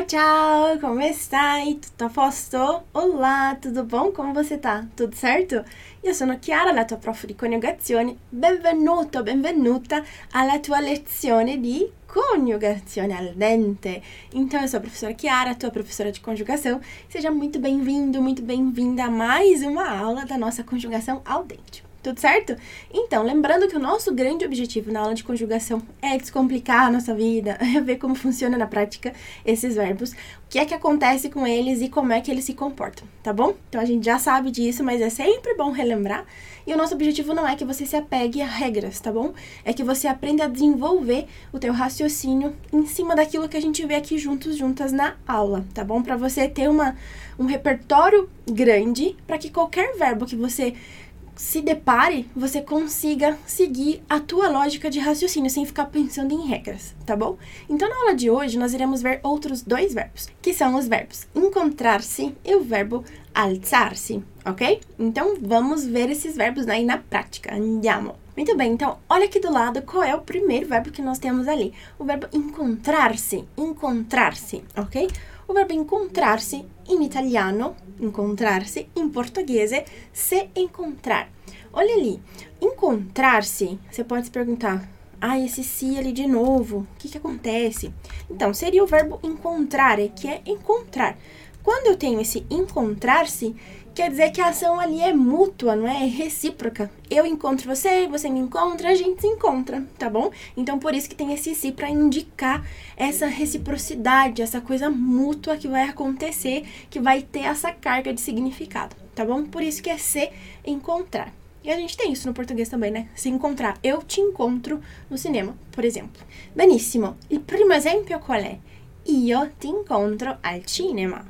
Ciao ciao, come stai? Tutto a posto? Olá, tudo bom? Como você tá? Tudo certo? Io sono Chiara, la tua prof di coniugazione. Benvenuto, benvenuta alla tua lezione di conjugazione al dente. Então, eu sou a professora Chiara, tua professora de conjugação. Seja muito bem-vindo, muito bem-vinda a mais uma aula da nossa conjugação ao dente. Tudo certo? Então, lembrando que o nosso grande objetivo na aula de conjugação é descomplicar a nossa vida, é ver como funciona na prática esses verbos, o que é que acontece com eles e como é que eles se comportam, tá bom? Então, a gente já sabe disso, mas é sempre bom relembrar. E o nosso objetivo não é que você se apegue a regras, tá bom? É que você aprenda a desenvolver o teu raciocínio em cima daquilo que a gente vê aqui juntas na aula, tá bom? Para você ter um repertório grande, para que qualquer verbo que você se depare, você consiga seguir a tua lógica de raciocínio sem ficar pensando em regras, tá bom? Então, na aula de hoje, nós iremos ver outros dois verbos, que são os verbos encontrar-se e o verbo alzar-se, ok? Então, vamos ver esses verbos aí na prática. Andiamo! Muito bem, então, olha aqui do lado qual é o primeiro verbo que nós temos ali. O verbo encontrar-se, ok? O verbo encontrar-se in italiano, encontrar-se, em português, se encontrar. Olha ali, encontrar-se, você pode se perguntar, esse se ali de novo, o que acontece? Então, seria o verbo encontrar, que é encontrar. Quando eu tenho esse encontrar-se, quer dizer que a ação ali é mútua, não é? É recíproca. Eu encontro você, você me encontra, a gente se encontra, tá bom? Então, por isso que tem esse se para indicar essa reciprocidade, essa coisa mútua que vai acontecer, que vai ter essa carga de significado, tá bom? Por isso que é se encontrar. E a gente tem isso no português também, né? Se encontrar. Eu te encontro no cinema, por exemplo. Benissimo. Il primo esempio qual è? Io ti incontro al cinema.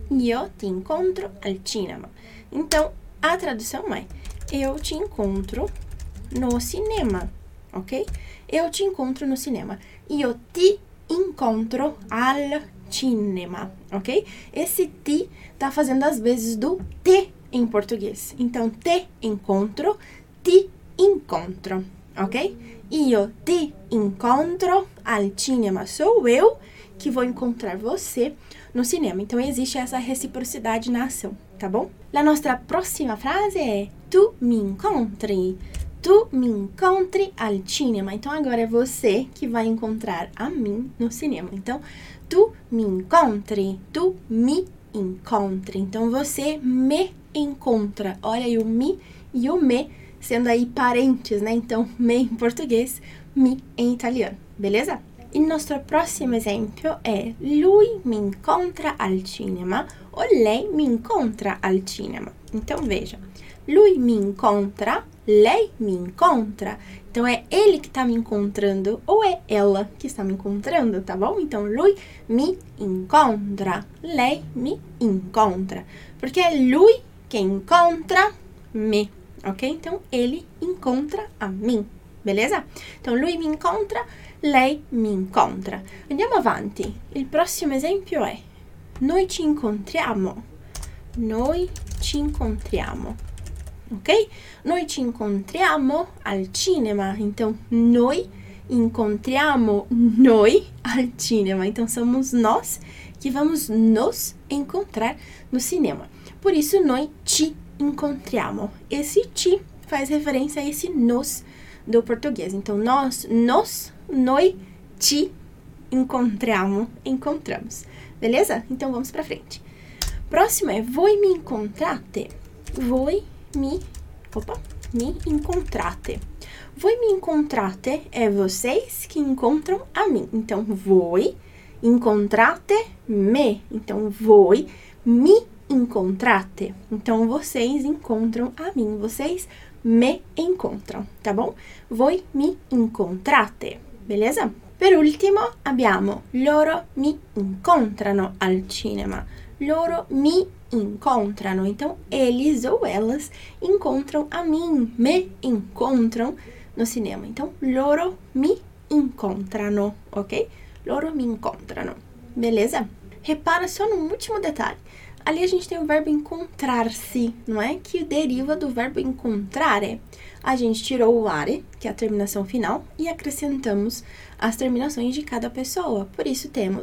Io ti incontro al cinema. Então, a tradução é eu te encontro no cinema, ok? Eu te encontro no cinema. Io ti incontro al cinema, ok? Esse ti tá fazendo as vezes do te em português. Então, te encontro, ti incontro, ok? Io ti incontro al cinema. Sou eu que vou encontrar você no cinema. Então, existe essa reciprocidade na ação, tá bom? La nostra prossima frase é tu mi incontri. Tu mi incontri al cinema. Então, agora é você que vai encontrar a mim no cinema. Então, tu mi incontri. Tu me incontri. Então, você me encontra. Olha aí o mi e o me sendo aí parentes, né? Então, me em português, mi em italiano. Beleza? Il nostro prossimo esempio è lui mi incontra al cinema o lei mi incontra al cinema. Então, veja, lui mi incontra, lei mi incontra. Então, é ele que está me encontrando ou é ela que está me encontrando, tá bom? Então, lui mi incontra, lei mi incontra. Porque é lui que encontra me, ok? Então, ele encontra a mim, beleza? Então, lui mi incontra, lei mi incontra. Andiamo avanti. Il prossimo esempio è noi ci incontriamo. Noi ci incontriamo. Ok? Noi ci incontriamo al cinema. Então, noi incontriamo noi al cinema. Então, somos nós que vamos nos encontrar no cinema. Por isso, noi ci incontriamo. Esse ci faz referência a esse nos do português. Então, nós ci encontramos. Beleza? Então, vamos pra frente. Próximo é voi mi incontrate. Voi mi incontrate. Voi mi incontrate é vocês que encontram a mim. Então, voi incontrate me. Então, voi mi incontrate. Então, vocês encontram a mim. Vocês me encontram, tá bom? Voi mi incontrate, beleza? Per ultimo abbiamo loro mi incontrano al cinema. Loro mi incontrano. Então, eles ou elas encontram a mim, me encontram no cinema. Então, loro mi incontrano, ok? Loro mi incontrano, beleza? Repara só num último detalhe. Ali a gente tem o verbo encontrar-se, não é? Que deriva do verbo encontrare. A gente tirou o are, que é a terminação final, e acrescentamos as terminações de cada pessoa. Por isso temos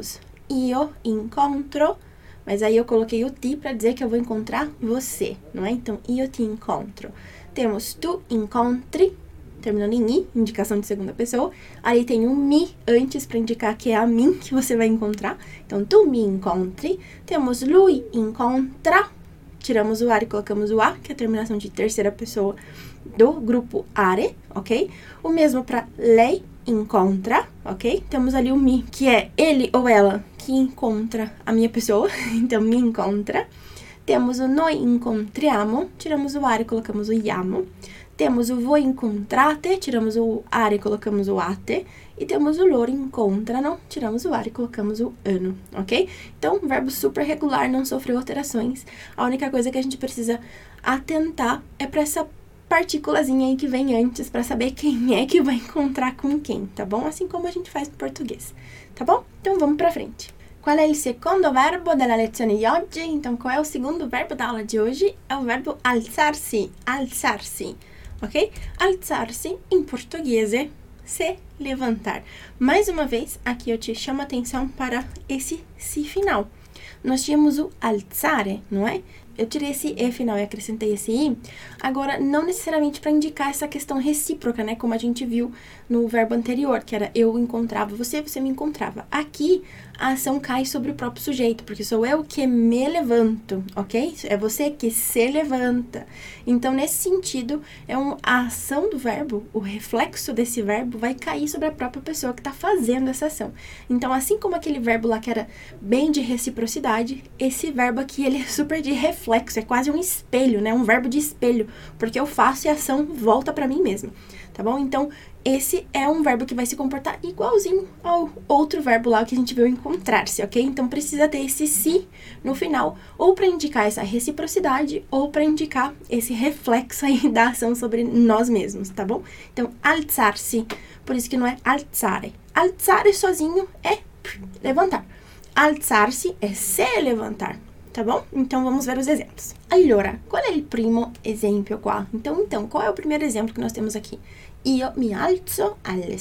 io incontro, mas aí eu coloquei o ti para dizer que eu vou encontrar você, não é? Então, io ti incontro. Temos tu incontri, terminando em i, indicação de segunda pessoa. Aí tem o mi antes para indicar que é a mim que você vai encontrar. Então, tu mi incontri. Temos lui incontra. Tiramos o ar e colocamos o a, que é a terminação de terceira pessoa do grupo are, ok? O mesmo para lei incontra, ok? Temos ali o mi, que é ele ou ela que encontra a minha pessoa. Então, mi incontra. Temos o noi incontriamo. Tiramos o are e colocamos o iamo. Temos o voi incontrate, tiramos o are e colocamos o ate. E temos o loro incontrano, tiramos o are e colocamos o ano, ok? Então, verbo super regular, não sofreu alterações. A única coisa que a gente precisa atentar é para essa partículazinha aí que vem antes, para saber quem é que vai encontrar com quem, tá bom? Assim como a gente faz no português, tá bom? Então, vamos para frente. Qual é o segundo verbo della lezione di oggi? Então, qual é o segundo verbo da aula de hoje? É o verbo alzarsi, alzarsi. Ok? Alzarsi, em português, é se levantar. Mais uma vez, aqui eu te chamo a atenção para esse si final. Nós tínhamos o alzare, não é? Eu tirei esse e final e acrescentei esse i. Agora, não necessariamente para indicar essa questão recíproca, né? Como a gente viu no verbo anterior, que era eu encontrava você, você me encontrava. Aqui, a ação cai sobre o próprio sujeito, porque sou eu que me levanto, ok? É você que se levanta. Então, nesse sentido, a ação do verbo, o reflexo desse verbo vai cair sobre a própria pessoa que está fazendo essa ação. Então, assim como aquele verbo lá que era bem de reciprocidade, esse verbo aqui, ele é super de reflexo, é quase um espelho, né? Um verbo de espelho, porque eu faço e a ação volta para mim mesma, tá bom? Então, esse é um verbo que vai se comportar igualzinho ao outro verbo lá que a gente viu encontrar-se, ok? Então, precisa ter esse si no final, ou para indicar essa reciprocidade, ou para indicar esse reflexo aí da ação sobre nós mesmos, tá bom? Então, alzar-se, por isso que não é alzare. Alzare sozinho é levantar. Alzar-se é se levantar, tá bom? Então, vamos ver os exemplos. Allora, qual é o primo esempio qua? Então, qual é o primeiro exemplo que nós temos aqui? Io mi alzo alle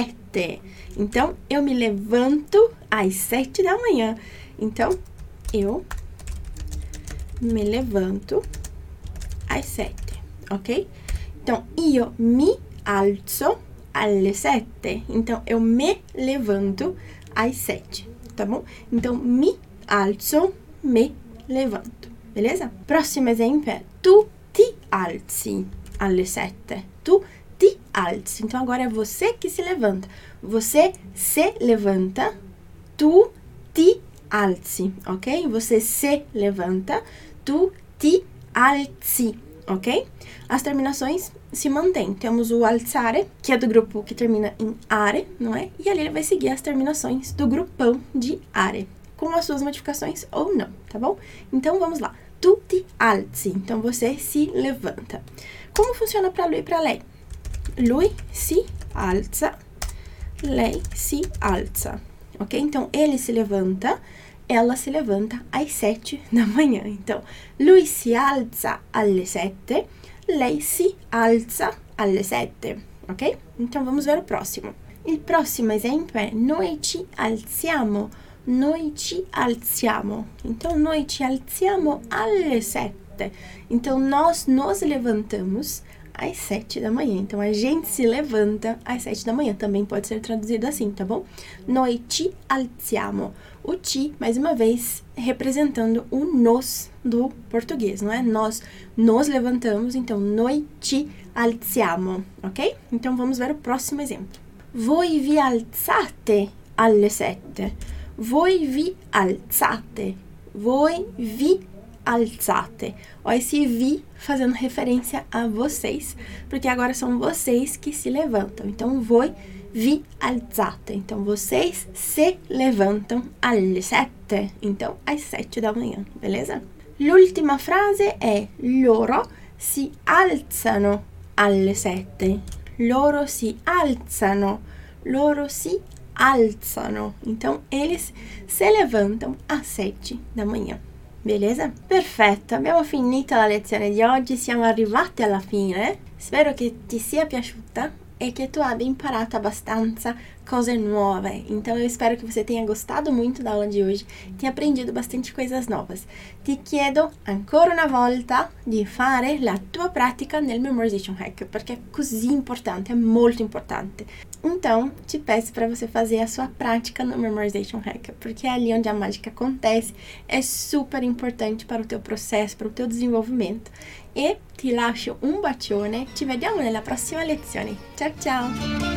7. Então, eu me levanto às 7 da manhã. Então, eu me levanto às 7, ok? Então, io mi alzo alle 7. Então, eu me levanto às 7, tá bom? Então, mi alzo, me levanto, beleza? Próximo exemplo é tu ti alzi alle 7. Tu ti alzi. Então, agora é você que se levanta. Você se levanta, tu ti alzi, ok? Você se levanta, tu ti alzi, ok? As terminações se mantêm. Temos o alzare, que é do grupo que termina em are, não é? E ali ele vai seguir as terminações do grupão de are, com as suas modificações ou não, tá bom? Então, vamos lá. Tu ti alzi. Então, você se levanta. Como funciona para lui e para lei? Lui si alza, lei si alza, ok? Então, ele se levanta, ela se levanta às 7 da manhã. Então, lui si alza alle 7, lei si alza alle 7, ok? Então, vamos ver o próximo. Il prossimo esempio è noi ci alziamo, noi ci alziamo. Então, noi ci alziamo alle 7. Então, nós nos levantamos às 7 da manhã. Então, a gente se levanta às 7 da manhã. Também pode ser traduzido assim, tá bom? Noi ci alziamo. O ti, mais uma vez, representando o nos do português, não é? Nós nos levantamos, então, noi ci alziamo, ok? Então, vamos ver o próximo exemplo. Voi vi alzate alle 7. Voi vi alzate. Voi vi alzate. Ó, esse vi fazendo referência a vocês, porque agora são vocês que se levantam. Então, voi vi alzate. Então, vocês se levantam alle 7. Então, às 7 da manhã, beleza? L'ultima frase è loro si alzano alle 7. Loro si alzano. Loro si alzano. Então, eles se levantam às 7 da manhã. Beleza? Perfetto, abbiamo finito la lezione di oggi, siamo arrivati alla fine. Spero che ti sia piaciuta e che tu abbia imparato abbastanza cose nuove. Então eu espero que você tenha gostado muito da aula de hoje, tenha aprendido bastante coisas novas. Ti chiedo ancora una volta di fare la tua pratica nel Memorization Hack, perché è così importante, é molto importante. Então, te peço para você fazer a sua prática no Memorization Hack, porque é ali onde a mágica acontece, é super importante para o teu processo, para o teu desenvolvimento. E ti lascio un bacione, ci vediamo nella prossima lezione. Ciao ciao!